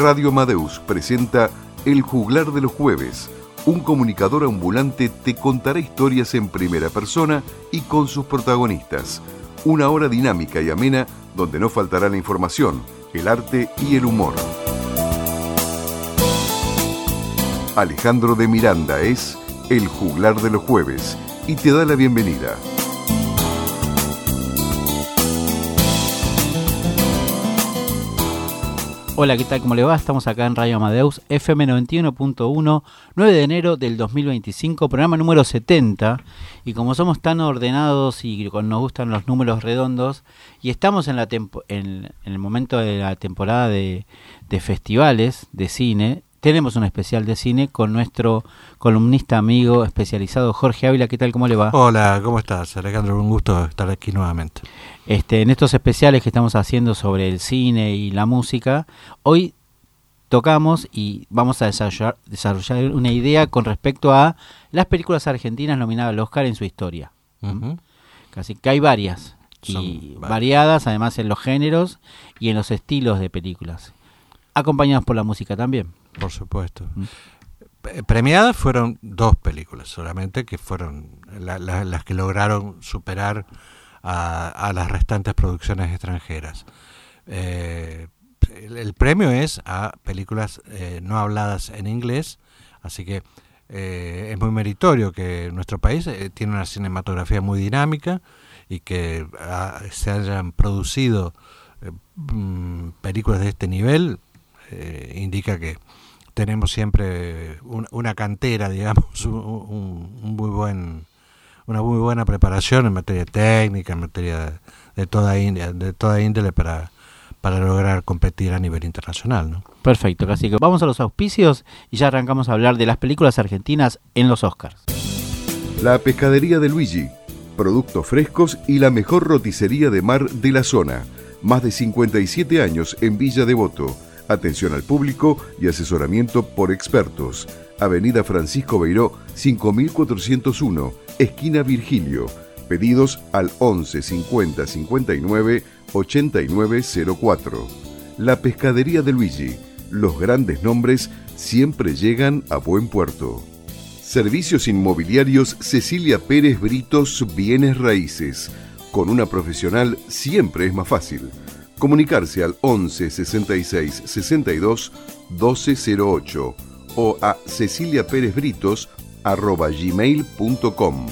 Radio Amadeus presenta El Juglar de los Jueves. Un comunicador ambulante te contará historias en primera persona y con sus protagonistas. Una hora dinámica y amena donde no faltará la información, el arte y el humor. Alejandro de Miranda es El Juglar de los Jueves y te da la bienvenida. Hola, ¿qué tal? ¿Cómo le va? Estamos acá en Radio Amadeus, FM 91.1, 9 de enero del 2025, programa número 70. Y como somos tan ordenados y nos gustan los números redondos, y estamos en el momento de la temporada de festivales de cine, tenemos un especial de cine con nuestro columnista amigo especializado Jorge Ávila. ¿Qué tal? ¿Cómo le va? Hola, ¿cómo estás, Alejandro? Un gusto estar aquí nuevamente. En estos especiales que estamos haciendo sobre el cine y la música, hoy tocamos y vamos a desarrollar una idea con respecto a las películas argentinas nominadas al Oscar en su historia. Uh-huh. Casi que hay varias, y variadas además en los géneros y en los estilos de películas, acompañadas por la música también. Por supuesto. Premiadas fueron 2 películas solamente, que fueron las que lograron superar a las restantes producciones extranjeras. El premio es a películas no habladas en inglés, así que es muy meritorio que nuestro país tiene una cinematografía muy dinámica y que se hayan producido películas de este nivel. Indica que tenemos siempre una cantera, digamos, una muy buena preparación en materia técnica, en materia de toda índole para lograr competir a nivel internacional, ¿no? Perfecto, así que vamos a los auspicios y ya arrancamos a hablar de las películas argentinas en los Oscars. La Pescadería de Luigi, productos frescos y la mejor roticería de mar de la zona. Más de 57 años en Villa Devoto. Atención al público y asesoramiento por expertos. Avenida Francisco Beiró, 5401, esquina Virgilio. Pedidos al 11 50 59 89 04. La Pescadería de Luigi. Los grandes nombres siempre llegan a buen puerto. Servicios inmobiliarios Cecilia Pérez Britos Bienes Raíces. Con una profesional siempre es más fácil. Comunicarse al 11 66 62 1208 o a ceciliaperezbritos@gmail.com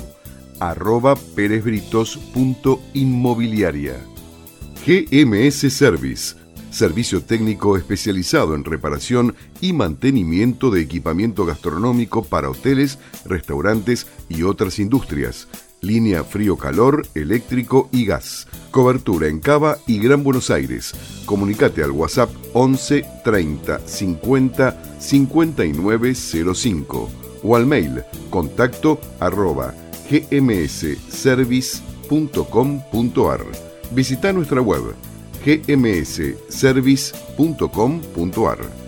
@perezbritos.inmobiliaria. GMS Service, servicio técnico especializado en reparación y mantenimiento de equipamiento gastronómico para hoteles, restaurantes y otras industrias. Línea frío-calor, eléctrico y gas. Cobertura en Cava y Gran Buenos Aires. Comunicate al WhatsApp 11 30 50 59 05 o al mail contacto@gmsservice.com.ar. Visita nuestra web gmsservice.com.ar.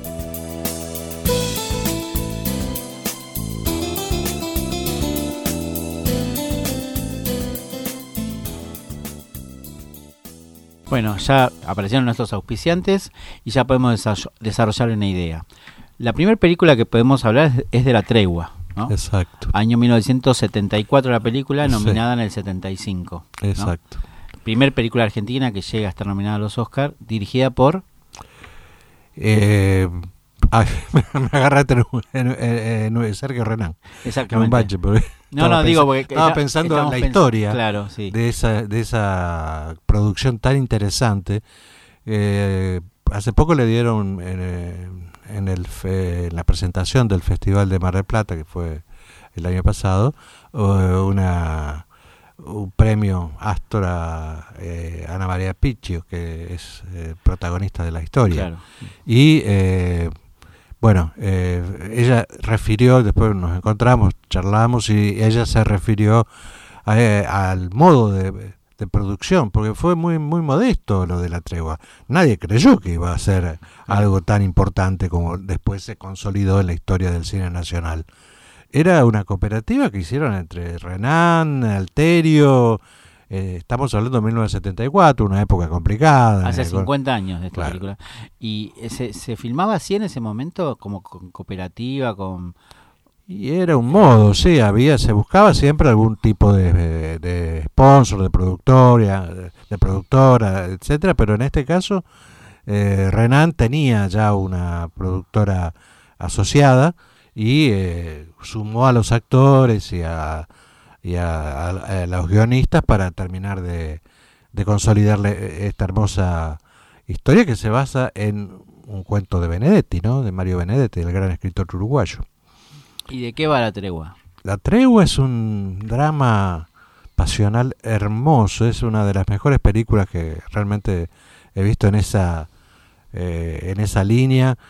Bueno, ya aparecieron nuestros auspiciantes y ya podemos desarrollar una idea. La primera película que podemos hablar es de La Tregua, ¿no? Exacto. Año 1974 la película, nominada en el 75. Exacto. ¿No? Primer película argentina que llega a estar nominada a los Oscar, dirigida por... me agarraste en Sergio Renán. Exactamente. Un bache, porque digo porque estaba pensando en la historia, claro, sí, de esa producción tan interesante. Hace poco le dieron en la presentación del Festival de Mar del Plata, que fue el año pasado, un premio Astor a Ana María Picchio, que es protagonista de la historia. Claro. Y ella refirió, después nos encontramos, charlamos, y ella se refirió al modo de producción, porque fue muy muy modesto lo de La Tregua. Nadie creyó que iba a ser algo tan importante como después se consolidó en la historia del cine nacional. Era una cooperativa que hicieron entre Renán, Alterio, Estamos hablando de 1974, una época complicada. Hace 50 años de esta claro. película. ¿Y se filmaba así en ese momento, como con cooperativa, con...? Y era un modo, sí, se buscaba siempre algún tipo de sponsor, de productora, etcétera, pero en este caso Renan tenía ya una productora asociada y sumó a los actores y a los guionistas para terminar de consolidarle esta hermosa historia que se basa en un cuento de Benedetti, ¿no? De Mario Benedetti, el gran escritor uruguayo. ¿Y de qué va La Tregua? La Tregua es un drama pasional hermoso, es una de las mejores películas que realmente he visto en esa línea.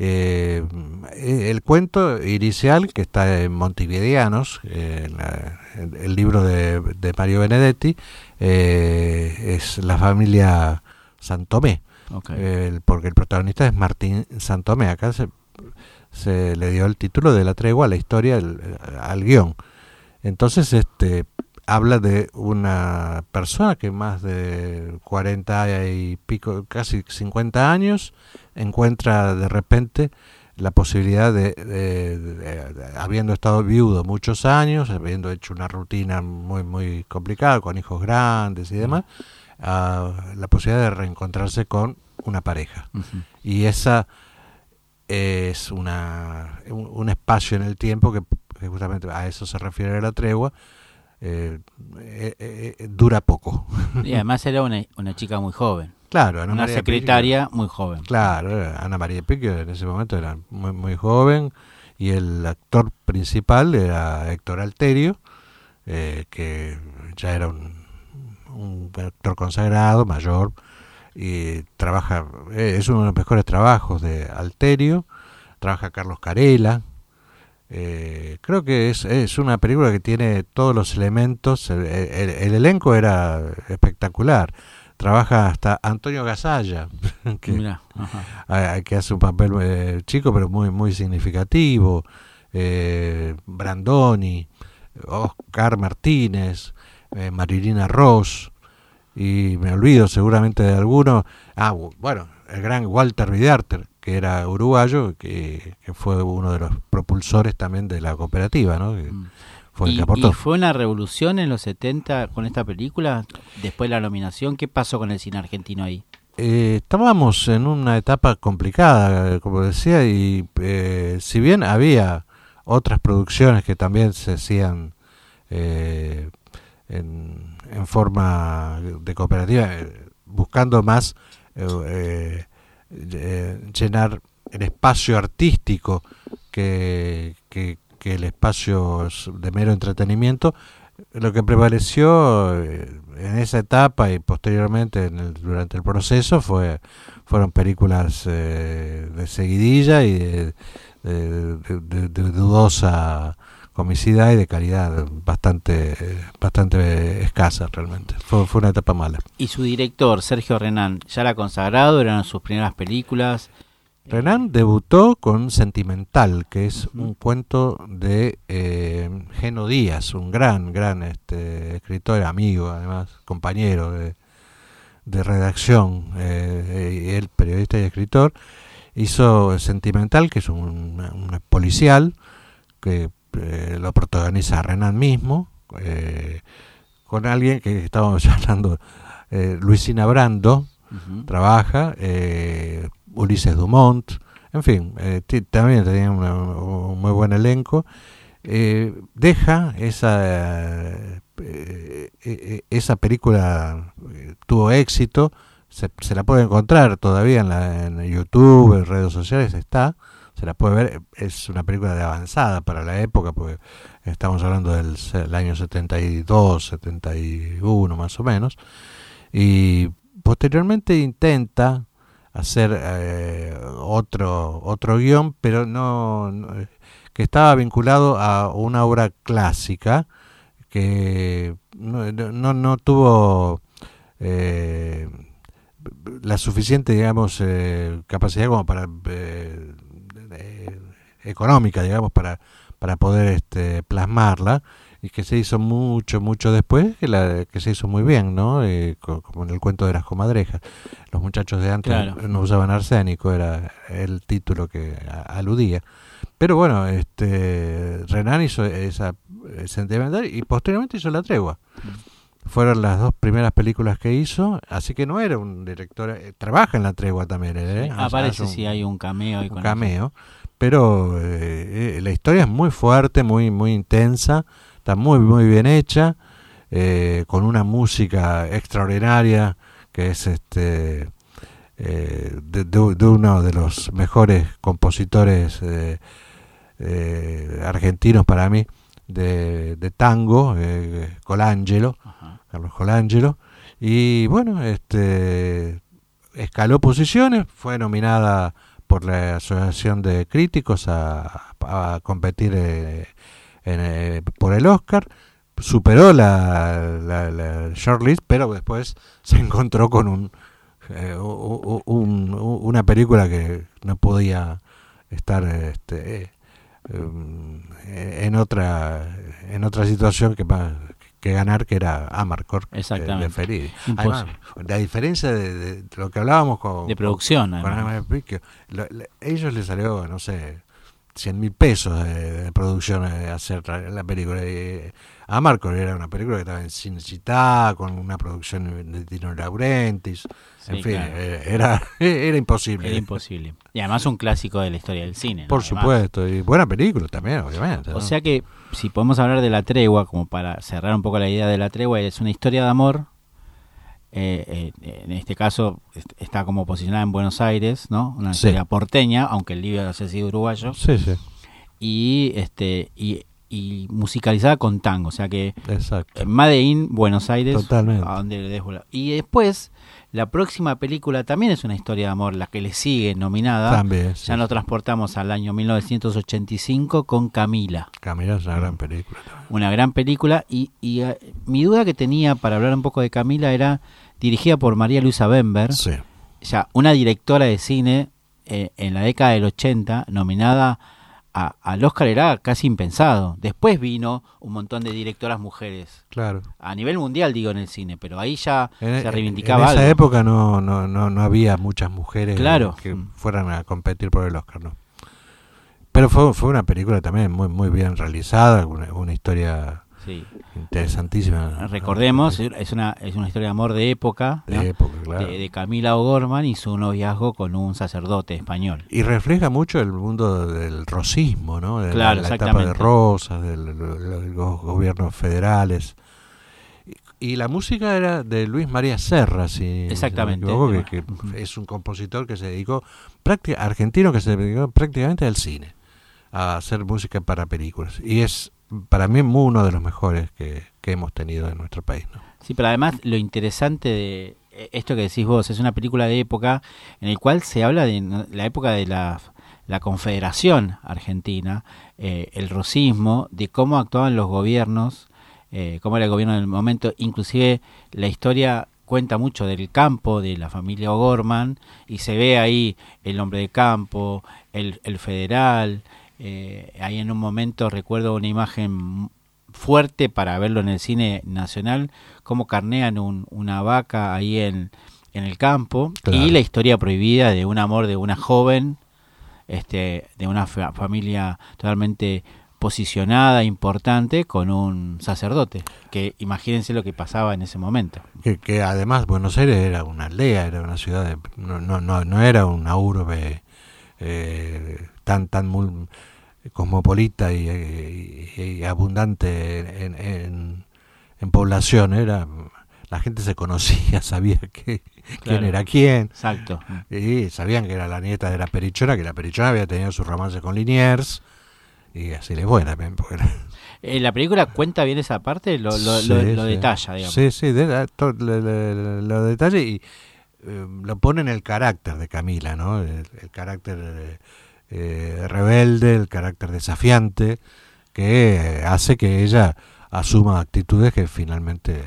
El cuento inicial, que está en Montevideanos, el libro de Mario Benedetti, es la familia Santomé, Okay. porque el protagonista es Martín Santomé. Acá se le dio el título de La Tregua a la historia, al guión. Entonces habla de una persona que más de 40 y pico, casi 50 años, encuentra de repente la posibilidad habiendo estado viudo muchos años, habiendo hecho una rutina muy muy complicada, con hijos grandes y demás, la posibilidad de reencontrarse con una pareja. Uh-huh. Y esa es un espacio en el tiempo que justamente a eso se refiere La Tregua. Dura poco. Y además era una chica muy joven. Claro, Ana una María secretaria Picchio, muy joven. Claro, Ana María Picchio en ese momento era muy, muy joven, y el actor principal era Héctor Alterio, que ya era un actor consagrado, mayor, y trabaja, es uno de los mejores trabajos de Alterio. Trabaja Carlos Carela. Creo que es una película que tiene todos los elementos. El elenco era espectacular. Trabaja hasta Antonio Gasalla, que hace un papel chico pero muy muy significativo. Brandoni, Oscar Martínez, Marilina Ross, y me olvido seguramente de alguno. Bueno, el gran Walter Vidarte, que era uruguayo, que fue uno de los propulsores también de la cooperativa, ¿no? Que fue el que aportó. ¿Y fue una revolución en los 70 con esta película? Después de la nominación, ¿qué pasó con el cine argentino ahí? Estábamos en una etapa complicada, como decía, y si bien había otras producciones que también se hacían en forma de cooperativa, buscando más llenar el espacio artístico que el espacio de mero entretenimiento, lo que prevaleció en esa etapa y posteriormente durante el proceso fueron películas de seguidilla y de dudosa comicidad y de calidad bastante escasa realmente. Fue una etapa mala. ¿Y su director, Sergio Renán, ya era consagrado? ¿Eran sus primeras películas? Renán debutó con Sentimental, que es un cuento de Geno Díaz, un gran escritor, amigo, además, compañero de redacción, él periodista y escritor. Hizo Sentimental, que es un policial, que lo protagoniza Renán mismo, con alguien que estábamos hablando, Luisina Brando, trabaja, Ulises Dumont, en fin, también tenía un muy buen elenco. Deja esa película, tuvo éxito, se la puede encontrar todavía en YouTube, en redes sociales está, se la puede ver. Es una película de avanzada para la época, porque estamos hablando del año 72, 71 más o menos, y posteriormente intenta hacer otro guión, pero no que estaba vinculado a una obra clásica que no tuvo la suficiente, digamos, capacidad como para económica, digamos, para poder plasmarla, y que se hizo mucho después, que se hizo muy bien, ¿no? Como en el cuento de las comadrejas. Los muchachos de antes no usaban arsénico, era el título que aludía. Pero bueno, Renan hizo esa Sentimental y posteriormente hizo La Tregua. Fueron las 2 primeras películas que hizo, así que no era un director, trabaja en La Tregua también. Sí, aparece si hay un cameo. Un cameo, pero la historia es muy fuerte, muy intensa, está muy bien hecha, con una música extraordinaria que es de uno de los mejores compositores argentinos para mí de tango, Colangelo. Ajá. Carlos Colangelo, y bueno, escaló posiciones, fue nominada por la Asociación de Críticos a competir por el Oscar, superó la shortlist, pero después se encontró con una película que no podía estar en otra situación que ganar, que era Amarcord de Fellini. Además, la diferencia de lo que hablábamos de producción, ellos les salió, no sé, 100.000 pesos de producción hacer la película. Amarcord era una película que estaba en Cinecittà, con una producción de Tino Laurentiis. En fin, claro. Era imposible. Era imposible. Y además un clásico de la historia del cine, ¿no? Por supuesto, y buena película también, obviamente, ¿no? O sea que, si podemos hablar de La Tregua, como para cerrar un poco la idea de La Tregua, es una historia de amor. En este caso está como posicionada en Buenos Aires, ¿no? Una historia porteña, aunque el libro haya sido uruguayo. Sí, sí. Y musicalizada con tango, o sea que exacto. Made in Buenos Aires. Totalmente. A donde le dejo y después la próxima película también es una historia de amor, la que le sigue nominada. También, ya nos transportamos al año 1985 con Camila. Camila es una gran película. Una gran película y mi duda que tenía para hablar un poco de Camila era dirigida por María Luisa Bember, ya una directora de cine en la década del 80, nominada al Oscar, era casi impensado. Después vino un montón de directoras mujeres. Claro. A nivel mundial, digo, en el cine, pero ahí ya se reivindicaba algo. En esa algo. época no había muchas mujeres que fueran a competir por el Oscar, ¿no? Pero fue una película también muy bien realizada, una historia interesantísima. Recordemos, es una historia de amor de época, ¿no? Claro. de Camila O'Gorman y su noviazgo con un sacerdote español. Y refleja mucho el mundo del rosismo, ¿no? De claro, la etapa de Rosas, de los gobiernos federales. Y la música era de Luis María Serra, exactamente. Si no me equivoco, que es un compositor que se dedicó, argentino, que se dedicó prácticamente al cine, a hacer música para películas. Y es para mí uno de los mejores que hemos tenido en nuestro país, ¿no? Sí, pero además lo interesante de esto que decís vos, es una película de época en el cual se habla de la época de la Confederación Argentina, el rosismo, de cómo actuaban los gobiernos, cómo era el gobierno en el momento, inclusive la historia cuenta mucho del campo, de la familia O'Gorman, y se ve ahí el hombre de campo, el federal. Ahí en un momento recuerdo una imagen fuerte para verlo en el cine nacional, cómo carnean una vaca ahí en el campo, claro. Y la historia prohibida de un amor de una joven, de una familia totalmente posicionada, importante, con un sacerdote, que imagínense lo que pasaba en ese momento. Que además Buenos Aires era una aldea, era una ciudad, no era una urbe tan muy cosmopolita y abundante en población. La gente se conocía, sabía quién era quién. Exacto. Y sabían que era la nieta de la Perichona, que la Perichona había tenido su romance con Liniers, y así les fue también. La película cuenta bien esa parte, lo detalla, digamos. Sí, lo detalla y lo pone en el carácter de Camila, ¿no? El carácter rebelde, el carácter desafiante, que hace que ella asuma actitudes que finalmente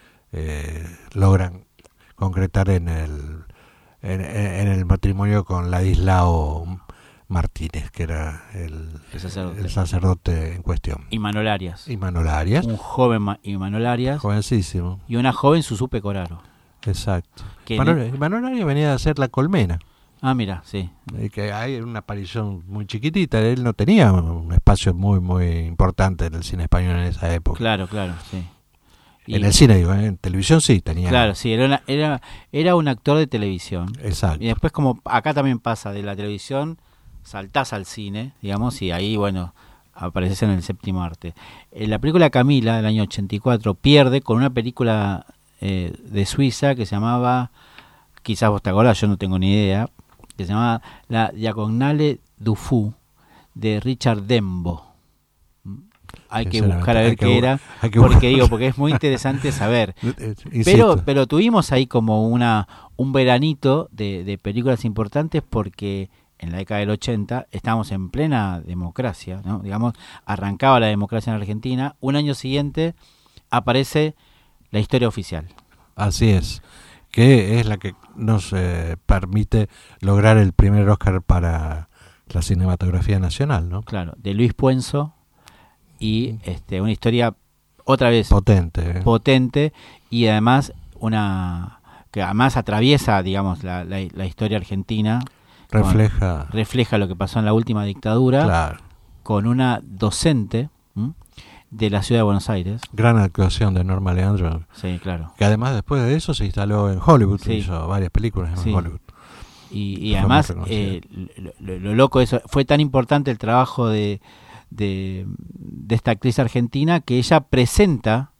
logran concretar en el matrimonio con Ladislao Martínez, que era el sacerdote. sacerdote en cuestión. Y Manuel Arias. Y Manuel Arias. Un joven Manuel Arias. Jovencísimo. Y una joven Susú Pecoraro. Exacto. Manuel Arias venía a hacer La Colmena. Ah, mira, sí. Y que hay una aparición muy chiquitita. Él no tenía un espacio muy, muy importante en el cine español en esa época. Claro, sí. En el cine, digo, en televisión sí tenía. Claro, sí, era un actor de televisión. Exacto. Y después, como acá también pasa, de la televisión saltás al cine, digamos, y ahí, bueno, apareces en el séptimo arte. La película Camila, del año 84, pierde con una película de Suiza que se llamaba, quizás vos te acordás, yo no tengo ni idea, que se llamaba La Diagonale du Fou, de Richard Dembo. Hay que buscar a ver qué era, porque es muy interesante saber. Pero tuvimos ahí como un veranito de películas importantes, porque en la década del 80 estábamos en plena democracia, ¿no? Digamos, arrancaba la democracia en Argentina. Un año siguiente aparece La Historia Oficial. Así es, que es la que nos permite lograr el primer Oscar para la cinematografía nacional, ¿no? Claro, de Luis Puenzo, y una historia otra vez potente, y además que además atraviesa, digamos, la historia argentina. Refleja lo que pasó en la última dictadura, claro, con una docente de la ciudad de Buenos Aires. Gran actuación de Norma Leandro. Sí, claro. Que además después de eso se instaló en Hollywood, sí. Hizo varias películas en Hollywood. Y además lo loco eso, fue tan importante el trabajo de esta actriz argentina, que ella presenta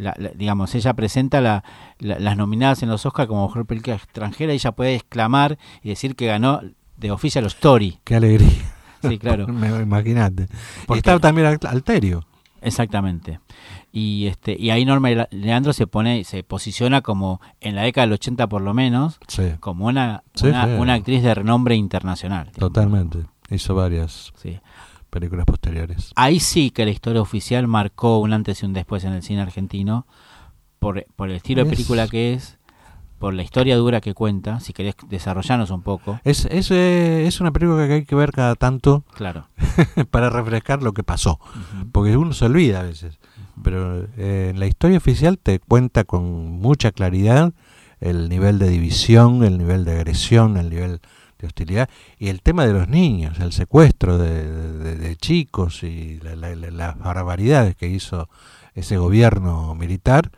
las nominadas en los Oscars como mejor película extranjera, y ella puede exclamar y decir que ganó The Official Story. ¡Qué alegría! Sí, claro. Imagínate. Y estaba también Alterio. Exactamente. Y ahí Norma Leandro se posiciona como, en la década del 80 por lo menos, como una actriz de renombre internacional. Totalmente. Hizo varias películas posteriores. Ahí sí que La Historia Oficial marcó un antes y un después en el cine argentino, por el estilo de película que es, por la historia dura que cuenta. Si querés desarrollarnos un poco. Es una película que hay que ver cada tanto, claro, para refrescar lo que pasó, porque uno se olvida a veces, pero en La Historia Oficial te cuenta con mucha claridad el nivel de división, el nivel de agresión, el nivel de hostilidad, y el tema de los niños, el secuestro de chicos, y las barbaridades que hizo ese gobierno militar.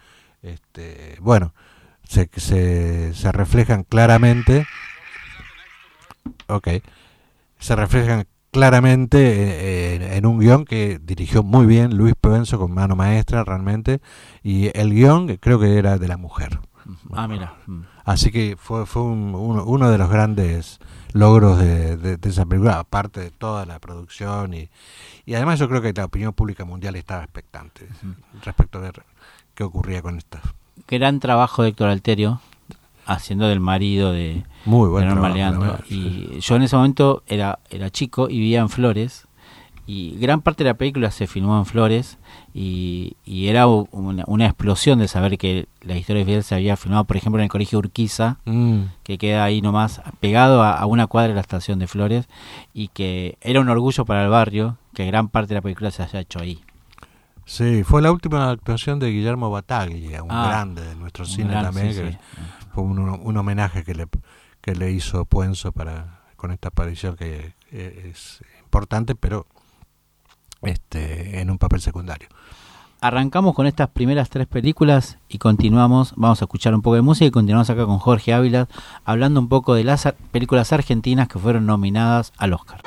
Se reflejan claramente. Se reflejan claramente en un guión que dirigió muy bien Luis Puenzo, con mano maestra realmente, y el guión creo que era de la mujer. Mira. Así que fue uno de los grandes logros de esa película, aparte de toda la producción, y además yo creo que la opinión pública mundial estaba expectante respecto a ver qué ocurría con estas. Gran trabajo de Héctor Alterio, haciendo del marido de Norma Leandro. Y yo en ese momento era chico y vivía en Flores, y gran parte de la película se filmó en Flores, y era una explosión de saber que La Historia Oficial se había filmado, por ejemplo, en el Colegio Urquiza, que queda ahí nomás pegado a una cuadra de la estación de Flores, y que era un orgullo para el barrio que gran parte de la película se haya hecho ahí. Sí, fue la última actuación de Guillermo Battaglia, un grande de nuestro cine también, fue un homenaje que le hizo Puenzo con esta aparición que es importante, pero en un papel secundario. Arrancamos con estas primeras 3 películas y continuamos, vamos a escuchar un poco de música y continuamos acá con Jorge Ávila hablando un poco de las películas argentinas que fueron nominadas al Oscar.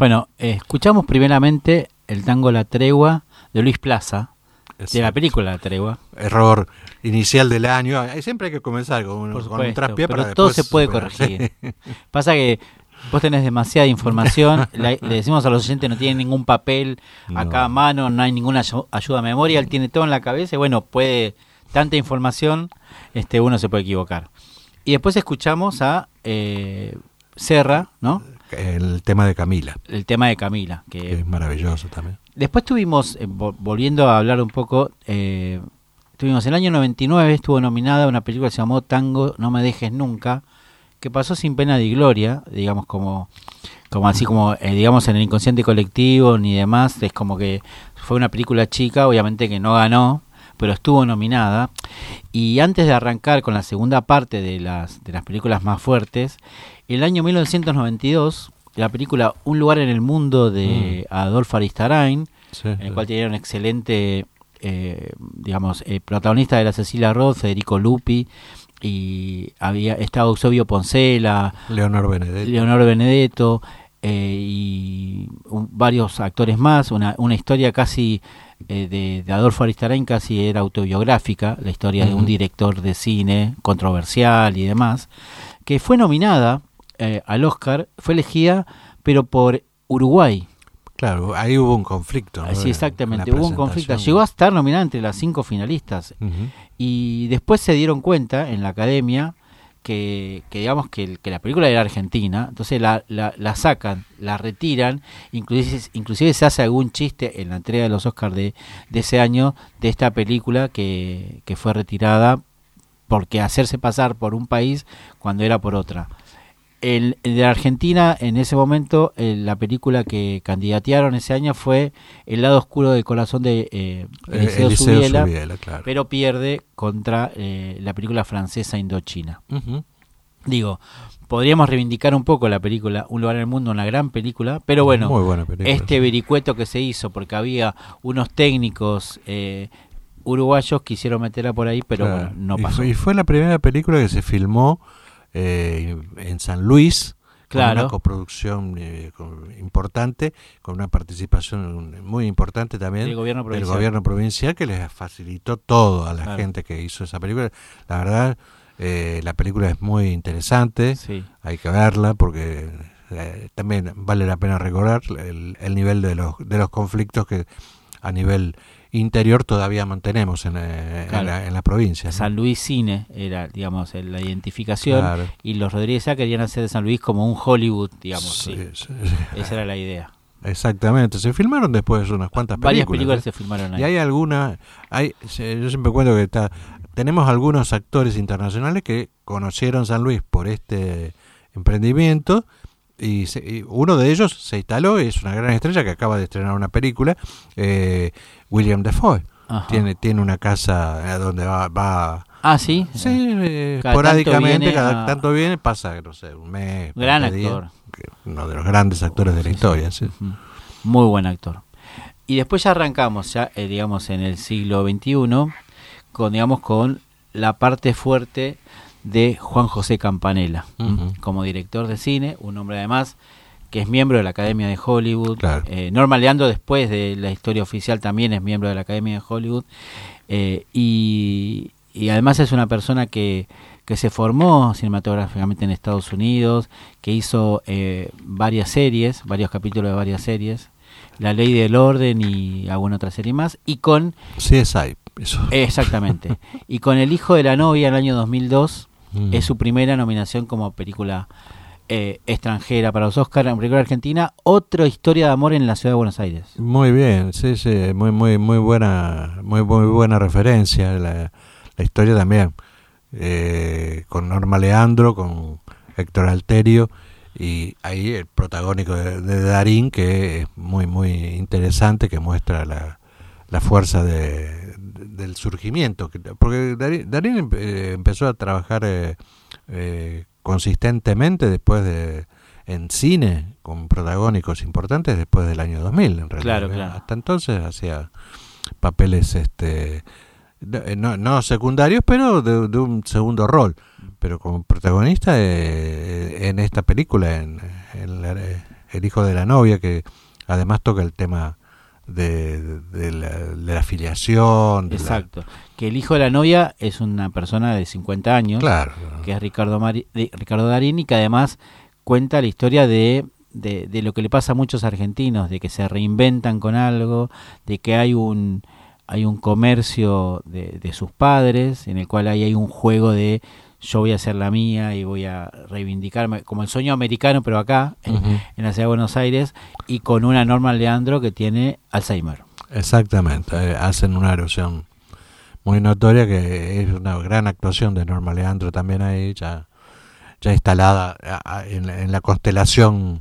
Bueno, escuchamos primeramente el tango La Tregua de Luis Plaza, de la película La Tregua. Error inicial del año. Siempre hay que comenzar con un traspié pero para todo después se puede corregir. Pasa que vos tenés demasiada información, le decimos a los oyentes, no tienen ningún papel acá a mano, no hay ninguna ayuda a memoria, él tiene todo en la cabeza y bueno, puede, tanta información, uno se puede equivocar. Y después escuchamos a Serra, ¿no? El tema de Camila. El tema de Camila. Que es maravilloso también. Después tuvimos, volviendo a hablar un poco, tuvimos el año 99, estuvo nominada una película que se llamó Tango, no me dejes nunca, que pasó sin pena ni gloria, digamos, como así como, digamos, en el inconsciente colectivo ni demás, es como que fue una película chica, obviamente que no ganó, pero estuvo nominada. Y antes de arrancar con la segunda parte de las películas más fuertes, el año 1992, la película Un lugar en el mundo de Adolfo Aristarain, en el cual tenía un excelente protagonista, de la Cecilia Roth, Federico Lupi, y estaba Eusebio Poncela, Leonor Benedetto, y varios actores más, una historia casi de Adolfo Aristarain, casi era autobiográfica, la historia de un director de cine controversial y demás, que fue nominada al Oscar, fue elegida pero por Uruguay. Claro, ahí hubo un conflicto, ¿no? Sí, exactamente, hubo un conflicto. Llegó a estar nominada entre las 5 finalistas. Y después se dieron cuenta en la academia que digamos que la película era argentina, entonces la sacan, la retiran, inclusive se hace algún chiste en la entrega de los Oscars de ese año de esta película que fue retirada porque hacerse pasar por un país cuando era por otra. El de Argentina, en ese momento, la película que candidatearon ese año fue El lado oscuro del corazón de Eliseo Subiela, claro. Pero pierde contra la película francesa Indochina. Digo, podríamos reivindicar un poco la película Un lugar en el mundo, una gran película, pero bueno, muy buena película, vericueto que se hizo, porque había unos técnicos uruguayos que quisieron meterla por ahí, pero claro, bueno, no pasó. Y fue la primera película que se filmó en San Luis, claro, con una coproducción importante, con una participación muy importante también del gobierno provincial, que les facilitó todo a la gente que hizo esa película. La verdad, la película es muy interesante, hay que verla porque también vale la pena recordar el nivel de los conflictos que a nivel interior todavía mantenemos en la provincia, ¿no? San Luis Cine era, digamos, la identificación, claro. Y los Rodríguez Sá querían hacer de San Luis como un Hollywood, digamos. Sí. Esa era la idea. Exactamente, se filmaron después unas cuantas películas. Varias películas se filmaron ahí. Y hay yo siempre cuento que tenemos algunos actores internacionales que conocieron San Luis por este emprendimiento, y uno de ellos se instaló, es una gran estrella que acaba de estrenar una película, William Dafoe. Tiene una casa donde va sí, esporádicamente, cada tanto viene, pasa, no sé, un mes, gran actor, uno de los grandes actores de la historia. Sí. Muy buen actor. Y después ya arrancamos digamos en el siglo XXI con la parte fuerte de Juan José Campanella, como director de cine, un hombre además que es miembro de la Academia de Hollywood. Claro. Norma Leandro, después de la historia oficial, también es miembro de la Academia de Hollywood, y además es una persona que se formó cinematográficamente en Estados Unidos, que hizo varios capítulos de varias series, La Ley del Orden y alguna otra serie más, y con CSI, eso. Exactamente. Y con El hijo de la novia en el año 2002 es su primera nominación como película extranjera para los Oscars, en película argentina, Otra historia de amor en la ciudad de Buenos Aires. Muy bien, sí, muy buena referencia la historia también, con Norma Leandro, con Héctor Alterio, y ahí el protagónico de Darín, que es muy interesante, que muestra la fuerza del surgimiento, porque Darín empezó a trabajar consistentemente después en cine con protagónicos importantes después del año 2000, en realidad. Claro. Hasta entonces hacía papeles no secundarios, pero de un segundo rol, pero como protagonista en esta película, en El hijo de la novia, que además toca el tema de la afiliación. Exacto. Que el hijo de la novia es una persona de 50 años, claro, que es Ricardo Darín, y que además cuenta la historia de lo que le pasa a muchos argentinos, de que se reinventan con algo, de que hay un comercio de sus padres, en el cual hay un juego de yo voy a hacer la mía y voy a reivindicarme, como el sueño americano, pero acá, en la ciudad de Buenos Aires, y con una Norma Leandro que tiene Alzheimer. Exactamente, hacen una erosión muy notoria, que es una gran actuación de Norma Leandro también ahí, ya instalada en la constelación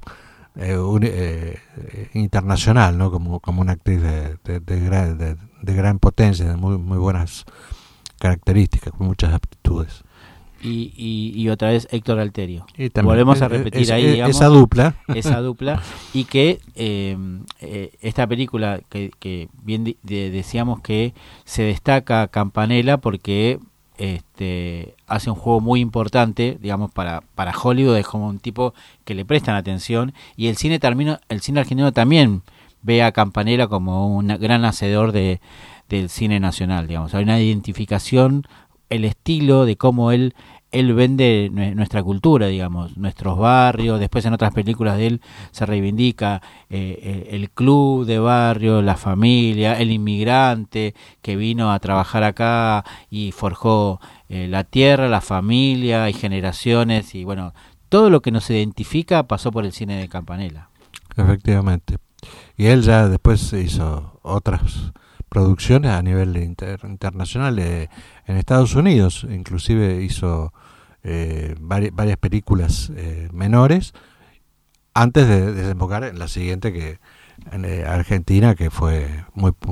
internacional, ¿no? Como una actriz de gran potencia, de muy buenas características, con muchas aptitudes. Y otra vez Héctor Alterio. Y también, volvemos a repetir ahí, digamos, esa dupla, y que esta película que bien decíamos que se destaca Campanella porque hace un juego muy importante, digamos, para Hollywood. Es como un tipo que le prestan atención, y el cine argentino también ve a Campanella como un gran hacedor del cine nacional, digamos. Hay una identificación, el estilo de cómo él vende nuestra cultura, digamos, nuestros barrios. Después en otras películas de él se reivindica el club de barrio, la familia, el inmigrante que vino a trabajar acá y forjó la tierra, la familia y generaciones, y bueno, todo lo que nos identifica pasó por el cine de Campanella. Efectivamente. Y él ya después hizo otras producciones a nivel internacional, en Estados Unidos inclusive hizo varias películas menores, antes de desembocar en la siguiente, que en Argentina, que fue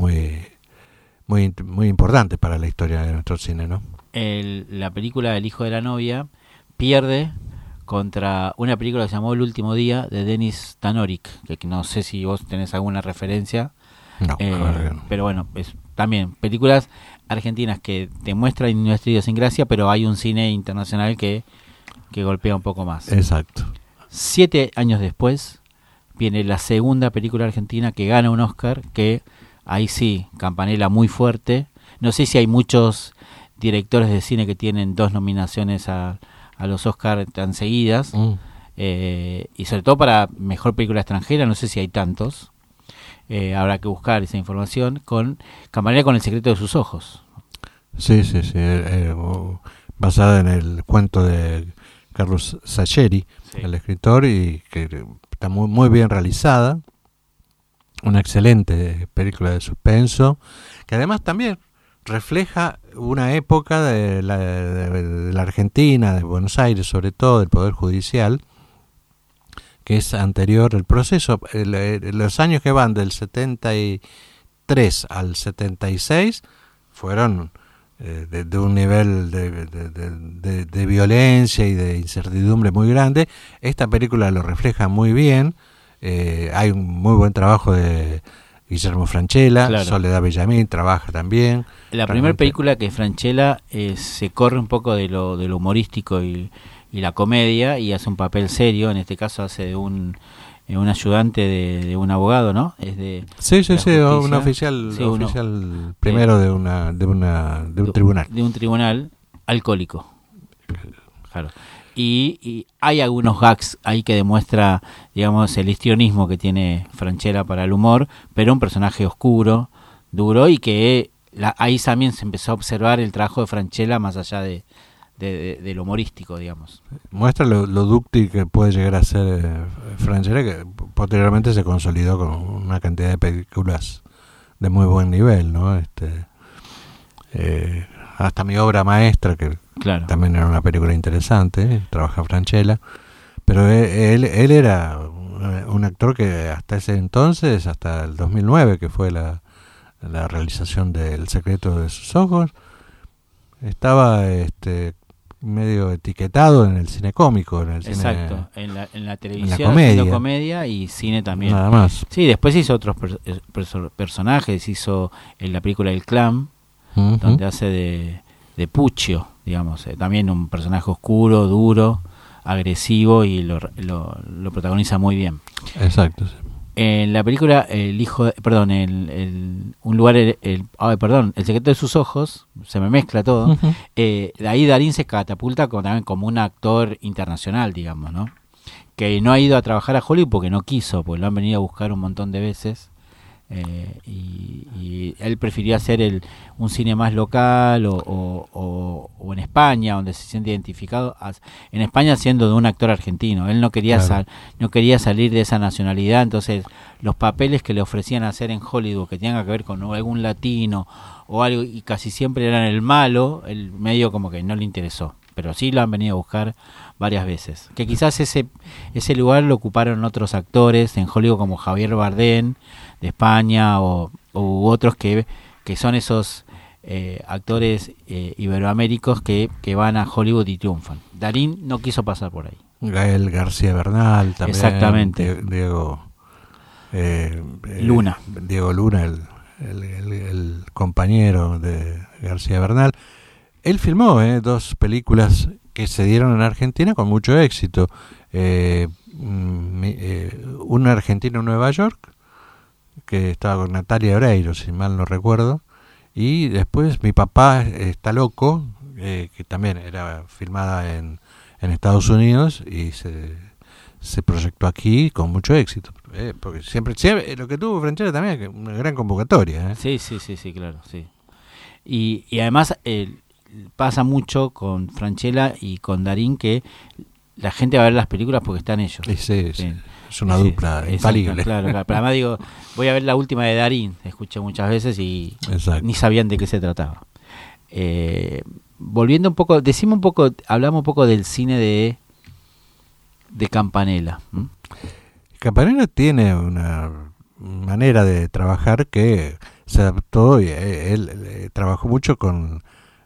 muy importante para la historia de nuestro cine, ¿no? La película El hijo de la novia pierde contra una película que se llamó El último día, de Denis Tanorik, que no sé si vos tenés alguna referencia. No, no. Pero bueno, también películas argentinas que te muestran nuestra idiosincrasia, pero hay un cine internacional que golpea un poco más. Exacto. 7 años después viene la segunda película argentina que gana un Oscar, que ahí sí, Campanella muy fuerte. No sé si hay muchos directores de cine que tienen 2 nominaciones a los Oscar tan seguidas, y sobre todo para mejor película extranjera, no sé si hay tantos. Habrá que buscar esa información. Con Campanella, con El secreto de sus ojos. Sí. Basada en el cuento de Carlos Sacheri, sí, el escritor, y que está muy bien realizada. Una excelente película de suspenso, que además también refleja una época de la Argentina, de Buenos Aires sobre todo, del Poder Judicial, que es anterior el proceso. Los años que van del 73 al 76 fueron de un nivel de violencia y de incertidumbre muy grande. Esta película lo refleja muy bien. Hay un muy buen trabajo de Guillermo Francella, claro. Soledad Bellamín trabaja también. La primera película que Francella se corre un poco de lo humorístico y la comedia, y hace un papel serio. En este caso hace de un ayudante de un abogado, ¿no? Sí, un oficial, sí, oficial primero de un tribunal. De un tribunal alcohólico. Claro. Y hay algunos gags ahí que demuestra, digamos, el histrionismo que tiene Francella para el humor, pero un personaje oscuro, duro, y que ahí también se empezó a observar el trabajo de Francella más allá de lo humorístico, digamos. Muestra lo dúctil que puede llegar a ser Francella, que posteriormente se consolidó con una cantidad de películas de muy buen nivel, ¿no? Hasta Mi obra maestra, que claro, también era una película interesante, trabaja Francella, pero él era un actor que hasta ese entonces, hasta el 2009, que fue la realización de El secreto de sus ojos, estaba medio etiquetado en el cine cómico, en el exacto, cine, en la televisión, comedia y cine también. Nada más. Sí, después hizo otros personajes, hizo en la película El Clan, donde hace de Puccio, digamos, también un personaje oscuro, duro, agresivo, y lo protagoniza muy bien. Exacto. Sí. En la película El secreto de sus ojos, se me mezcla todo. Uh-huh. Ahí Darín se catapulta también como un actor internacional, digamos, ¿no? Que no ha ido a trabajar a Hollywood porque no quiso, porque lo han venido a buscar un montón de veces. Y él prefirió hacer un cine más local o en España, donde se siente identificado. En España siendo de un actor argentino. Él no quería no quería salir de esa nacionalidad, entonces los papeles que le ofrecían hacer en Hollywood que tengan que ver con algún latino o algo, y casi siempre eran el malo, el medio como que no le interesó. Pero sí lo han venido a buscar varias veces. Que quizás ese lugar lo ocuparon otros actores en Hollywood como Javier Bardem de España u otros que son esos actores iberoaméricos que van a Hollywood y triunfan. Darín no quiso pasar por ahí. Gael García Bernal también. Exactamente. Diego Luna. Diego Luna, el compañero de García Bernal. Él filmó 2 películas que se dieron en Argentina con mucho éxito. Una argentina en Nueva York, que estaba con Natalia Oreiro, si mal no recuerdo. Y después Mi papá está loco, que también era filmada en Estados Unidos y se proyectó aquí con mucho éxito. Porque siempre lo que tuvo Francella también es una gran convocatoria. Sí, claro, sí. Y además pasa mucho con Francella y con Darín que la gente va a ver las películas porque están ellos. Sí. Es una dupla infalible. Claro. Pero además digo, voy a ver la última de Darín, escuché muchas veces y ni sabían de qué se trataba. Volviendo un poco, hablamos un poco del cine de Campanella. Campanella tiene una manera de trabajar que se adaptó y él trabajó mucho con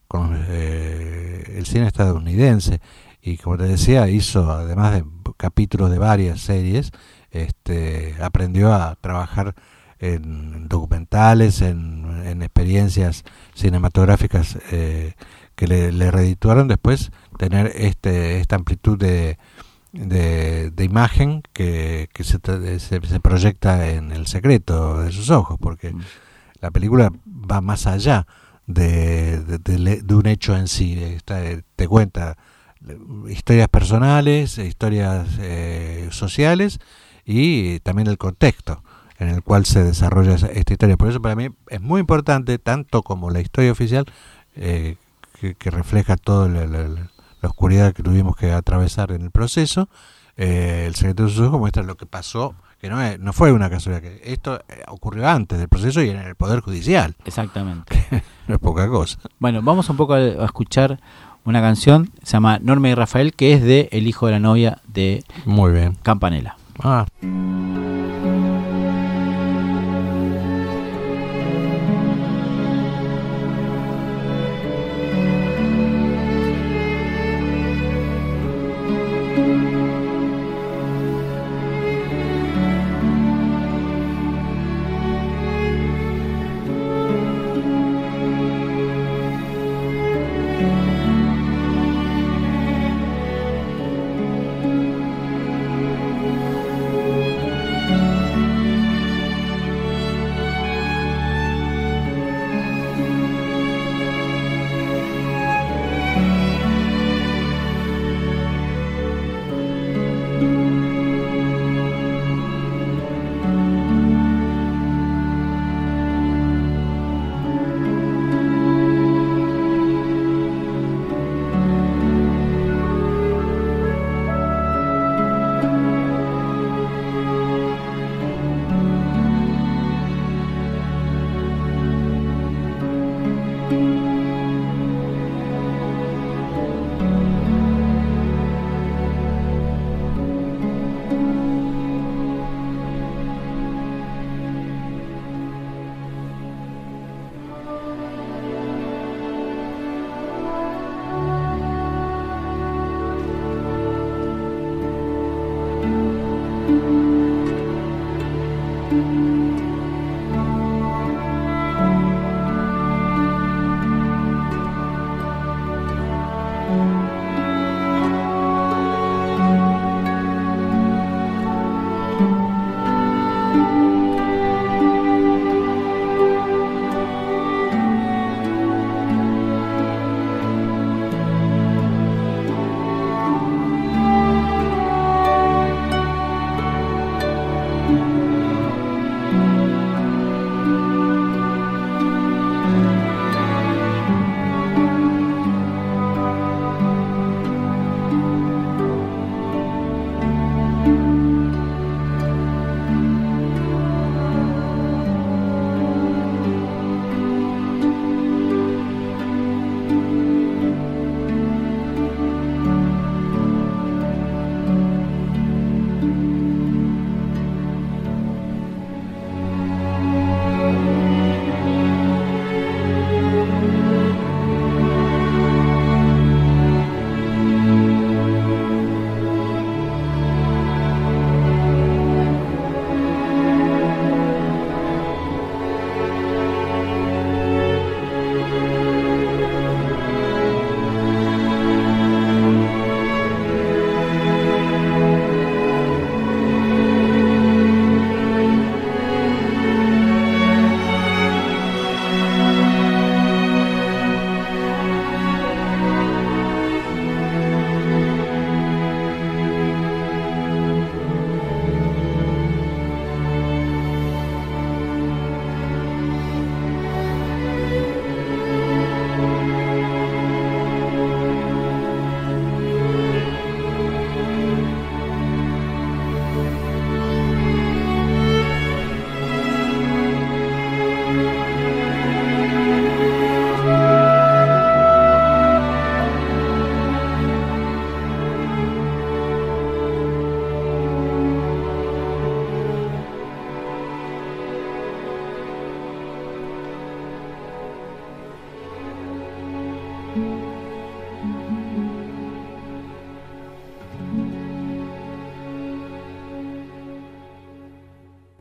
el cine estadounidense y, como te decía, hizo, además de capítulos de varias series, aprendió a trabajar en documentales, en experiencias cinematográficas que le redituaron después tener esta amplitud de imagen que se proyecta en El secreto de sus ojos, porque la película va más allá de un hecho en sí. Te cuenta historias personales, historias sociales y también el contexto en el cual se desarrolla esta historia. Por eso para mí es muy importante, tanto como la historia oficial, que refleja toda la oscuridad que tuvimos que atravesar en el proceso. El secreto de sus ojos muestra lo que pasó, que no fue una casualidad, que esto ocurrió antes del proceso y en el Poder Judicial. Exactamente. No es poca cosa. Bueno, vamos un poco a escuchar una canción, se llama Norma y Rafael, que es de El hijo de la novia de Muy bien. Campanella.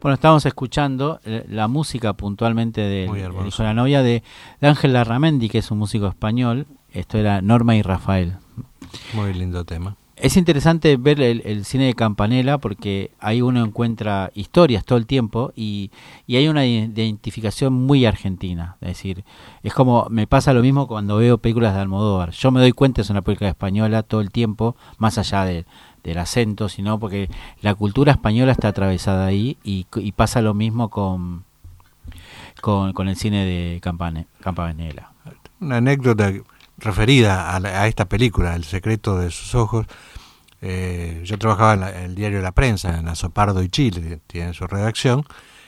Bueno, estábamos escuchando la música puntualmente de Muy El hermoso. hijo de la novia de Ángel Larramendi, que es un músico español. Esto era Norma y Rafael. Muy lindo tema. Es interesante ver el cine de Campanella porque ahí uno encuentra historias todo el tiempo y hay una identificación muy argentina. Es decir, es como me pasa lo mismo cuando veo películas de Almodóvar. Yo me doy cuenta es una película española todo el tiempo, más allá del acento, sino porque la cultura española está atravesada ahí y pasa lo mismo con el cine de Campanella. Una anécdota referida a esta película, El secreto de sus ojos. Yo trabajaba en el diario La Prensa, en Azopardo y Chile, tiene su redacción,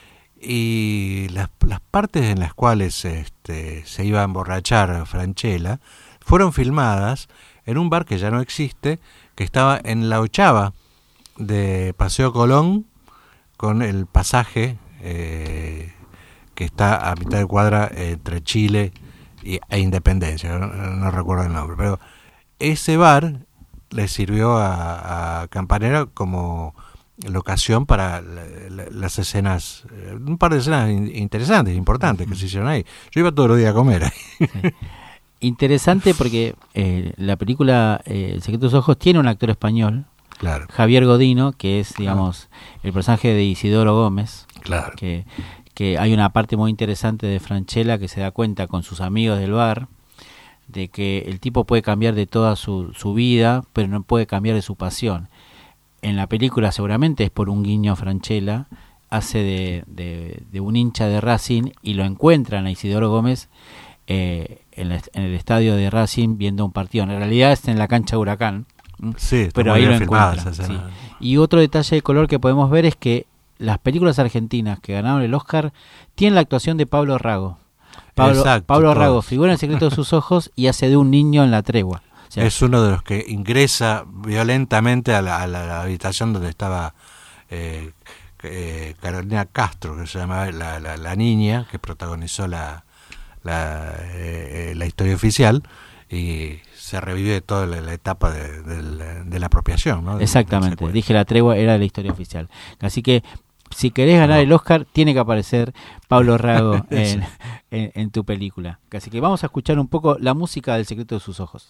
y las partes en las cuales se iba a emborrachar Francella fueron filmadas en un bar que ya no existe, que estaba en la 8ª de Paseo Colón, con el pasaje que está a mitad de cuadra entre Chile e Independencia, no recuerdo el nombre, pero ese bar le sirvió a Campanella como locación para las escenas, un par de escenas interesantes, importantes que se hicieron ahí. Yo iba todos los días a comer ahí. Sí. Interesante porque la película El secreto de sus ojos tiene un actor español, Claro, Javier Godino, que es, digamos, el personaje de Isidoro Gómez, claro. que hay una parte muy interesante de Francella que se da cuenta con sus amigos del bar de que el tipo puede cambiar de toda su vida, pero no puede cambiar de su pasión. En la película seguramente es por un guiño a Francella, hace de un hincha de Racing y lo encuentran a Isidoro Gómez en el estadio de Racing viendo un partido. En realidad es en la cancha Huracán, Sí, pero ahí lo encuentran. Sí. Y otro detalle de color que podemos ver es que las películas argentinas que ganaron el Oscar tienen la actuación de Pablo Rago. Pablo Rago figura en El secreto de sus ojos y hace de un niño en La tregua. O sea, es uno de los que ingresa violentamente a la habitación donde estaba Carolina Castro, que se llamaba la niña que protagonizó la historia oficial, y se revive toda la etapa de la apropiación, ¿no? Exactamente, dije La tregua era la historia oficial. Así que si querés ganar el Oscar, tiene que aparecer Pablo Rago en tu película. Así que vamos a escuchar un poco la música del secreto de sus ojos.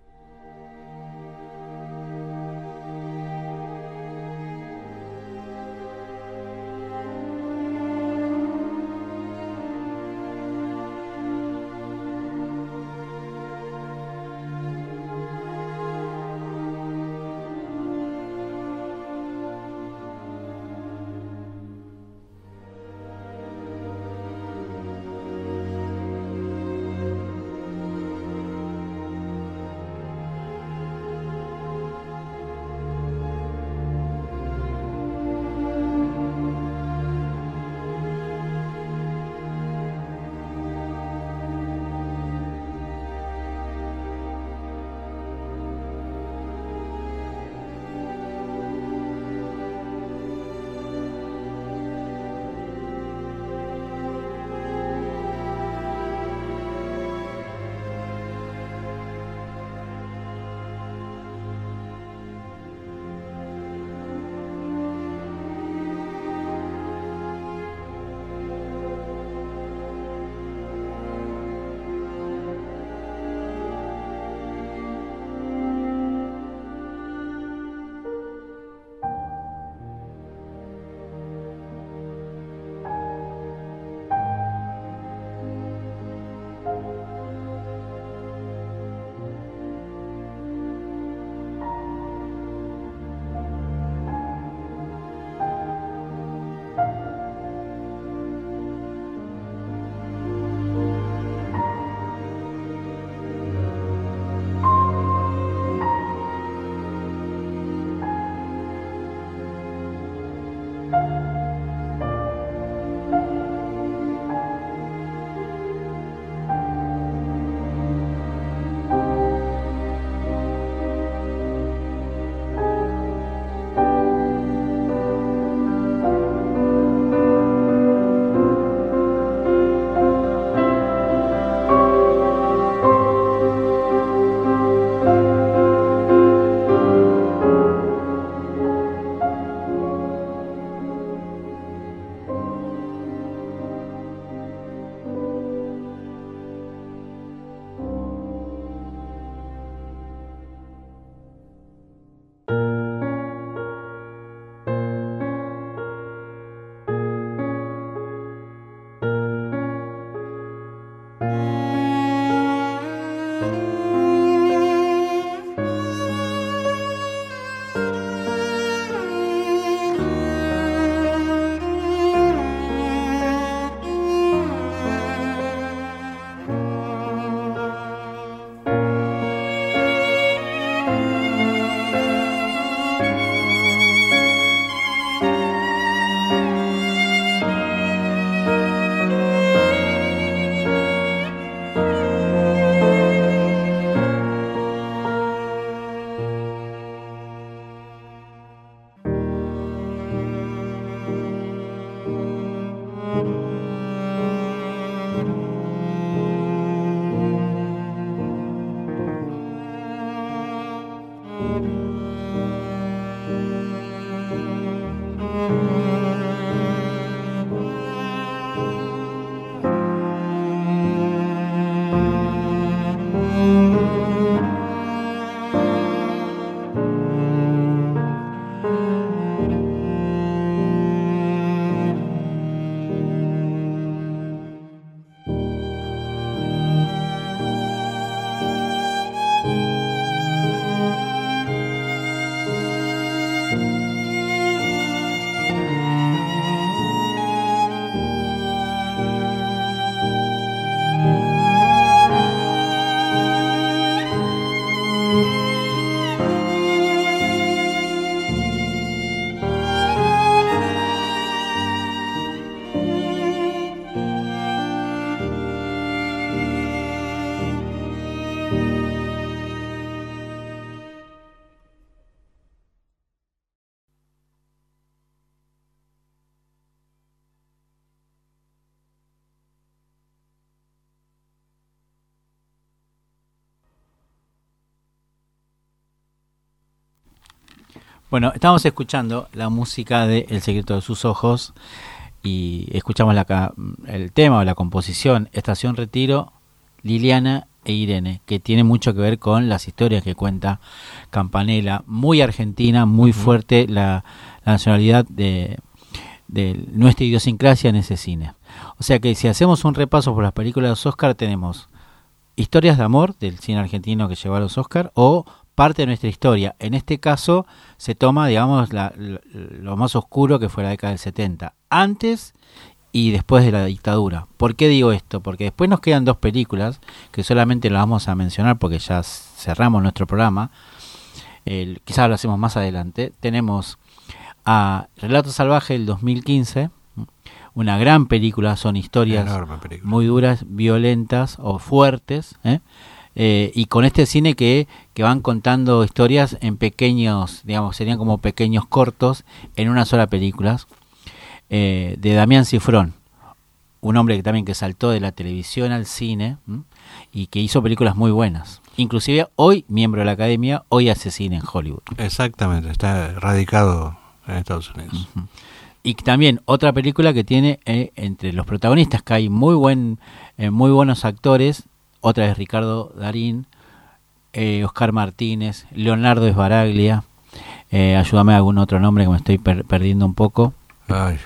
Bueno, estamos escuchando la música de El secreto de sus ojos y escuchamos el tema o la composición Estación Retiro, Liliana e Irene, que tiene mucho que ver con las historias que cuenta Campanella, muy argentina, muy fuerte la nacionalidad de nuestra idiosincrasia en ese cine. O sea que si hacemos un repaso por las películas de los Oscar, tenemos historias de amor del cine argentino que llegó a los Oscar o parte de nuestra historia. En este caso se toma, digamos, lo más oscuro que fue la década del 70, antes y después de la dictadura. ¿Por qué digo esto? Porque después nos quedan dos películas que solamente las vamos a mencionar porque ya cerramos nuestro programa. Quizás lo hacemos más adelante. Tenemos a Relatos Salvajes del 2015, una gran película, son historias muy duras, violentas o fuertes, y con este cine que van contando historias en pequeños, digamos, serían como pequeños cortos en una sola película, de Damián Cifrón, un hombre que saltó de la televisión al cine y que hizo películas muy buenas. Inclusive hoy, miembro de la Academia, hoy hace cine en Hollywood. Exactamente, está radicado en Estados Unidos. Uh-huh. Y también otra película que tiene entre los protagonistas, que hay muy buenos actores, otra es Ricardo Darín, Oscar Martínez, Leonardo Sbaraglia, ayúdame a algún otro nombre que me estoy perdiendo un poco. Ay,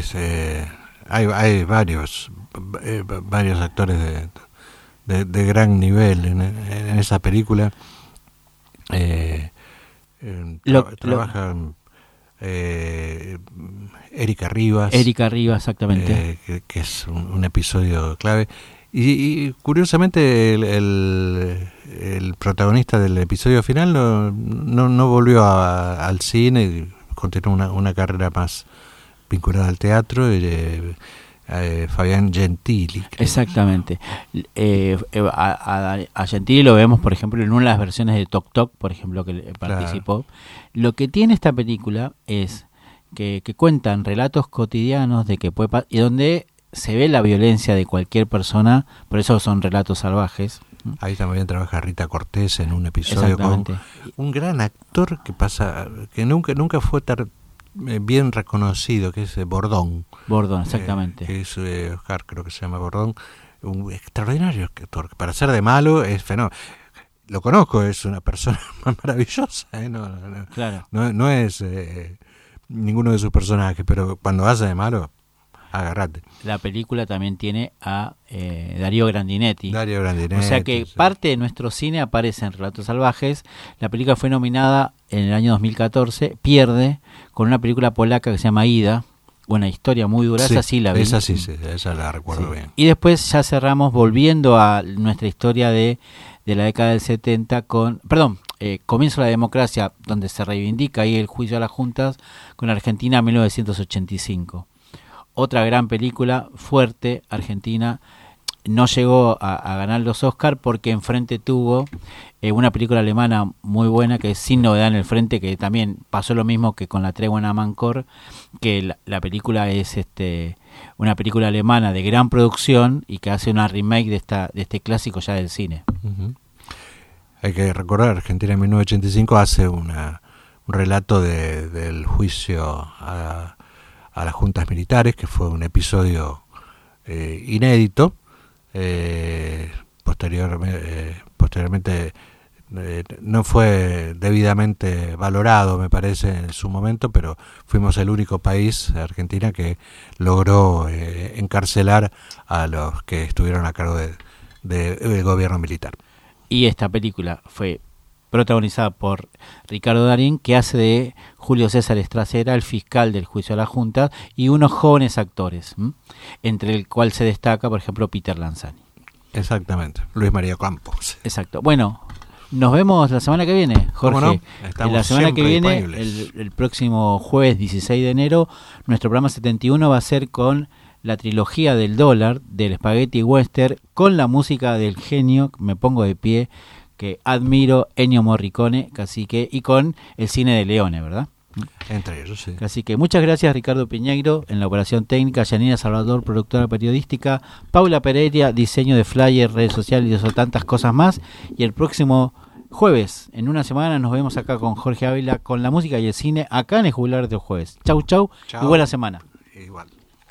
hay varios actores de gran nivel en esa película. Trabajan Erika Rivas, exactamente, que es un episodio clave. Y curiosamente el protagonista del episodio final no volvió al cine y continuó una carrera más vinculada al teatro. Fabián Gentili, creo. Exactamente. A Gentili lo vemos, por ejemplo, en una de las versiones de Toc Toc, por ejemplo, que participó. Claro. Lo que tiene esta película es que cuentan relatos cotidianos de que y donde se ve la violencia de cualquier persona, por eso son relatos salvajes. Ahí también trabaja Rita Cortés en un episodio con un gran actor que nunca fue tan bien reconocido, que es Bordón. Bordón, exactamente. Que es Oscar, creo que se llama Bordón, un extraordinario actor, que para ser de malo es fenómeno. Lo conozco, es una persona maravillosa, Claro. No es ninguno de sus personajes, pero cuando hace de malo, agarrate. La película también tiene a Darío Grandinetti. O sea que parte de nuestro cine aparece en Relatos Salvajes. La película fue nominada en el año 2014, pierde con una película polaca que se llama Ida, una historia muy dura, esa sí la vi. Esa la recuerdo bien. Y después ya cerramos volviendo a nuestra historia de la década del 70 con, Comienzo de la Democracia, donde se reivindica ahí el juicio a las juntas, con Argentina 1985. Otra gran película, fuerte, argentina. No llegó a ganar los Oscar porque enfrente tuvo una película alemana muy buena que es Sin Novedad en el Frente, que también pasó lo mismo que con La Tregua en Amancourt, que la película es una película alemana de gran producción y que hace una remake de este clásico ya del cine. Uh-huh. Hay que recordar, Argentina en 1985 hace un relato del juicio a las juntas militares, que fue un episodio inédito. Posteriormente no fue debidamente valorado, me parece, en su momento, pero fuimos el único país, Argentina, que logró encarcelar a los que estuvieron a cargo del gobierno militar. Y esta película fue protagonizada por Ricardo Darín, que hace de Julio César Estracera, el fiscal del juicio a la Junta, y unos jóvenes actores, entre el cual se destaca, por ejemplo, Peter Lanzani. Exactamente, Luis María Campos. Exacto. Bueno, nos vemos la semana que viene, Jorge. ¿Cómo no? Estamos la semana que viene, disponibles. el próximo jueves 16 de enero, nuestro programa 71 va a ser con la trilogía del dólar, del Spaghetti Western, con la música del genio, me pongo de pie, que admiro, Ennio Morricone, cacique, y con el cine de Leone, ¿verdad? Entre ellos, sí. Así que muchas gracias, Ricardo Piñeiro en la operación técnica, Yanina Salvador, productora periodística, Paula Pereira, diseño de flyer, redes sociales y eso, tantas cosas más. Y el próximo jueves. En una semana nos vemos acá con Jorge Ávila con la música y el cine acá en el Juglar de los Jueves. Chau, chau, y buena semana. Igual.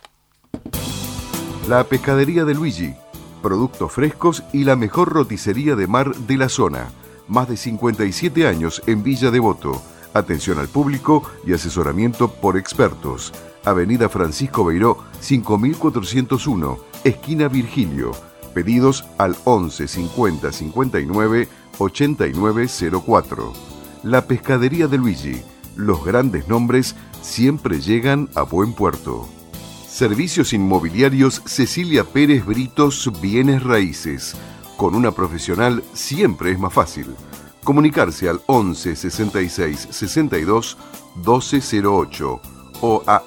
La Pescadería de Luigi. Productos frescos y la mejor roticería de mar de la zona. Más de 57 años en Villa Devoto. Atención al público y asesoramiento por expertos. Avenida Francisco Beiró, 5401, esquina Virgilio. Pedidos al 11 50 59 8904. La Pescadería de Luigi. Los grandes nombres siempre llegan a buen puerto. Servicios inmobiliarios Cecilia Pérez Britos Bienes Raíces. Con una profesional siempre es más fácil. Comunicarse al 11 66 62 1208 o a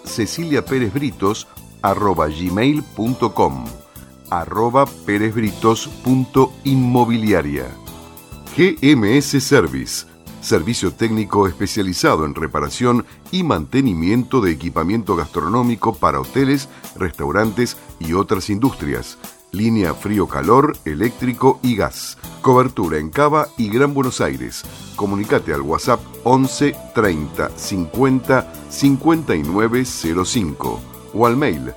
ceciliaperezbritos@gmail.com @perezbritos.inmobiliaria. GMS Service, servicio técnico especializado en reparación y mantenimiento de equipamiento gastronómico para hoteles, restaurantes y otras industrias. Línea frío-calor, eléctrico y gas. Cobertura en Cava y Gran Buenos Aires. Comunicate al WhatsApp 11 30 50 5905 o al mail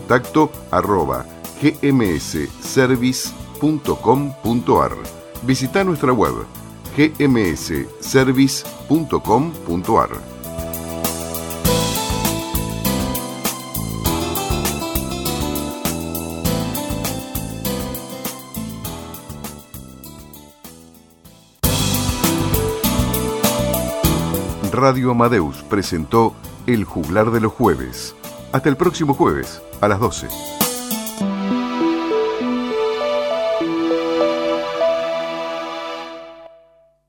contacto@gmsservice.com.ar. Visita nuestra web gmsservice.com.ar. Radio Amadeus presentó El Juglar de los Jueves. Hasta el próximo jueves, a las 12.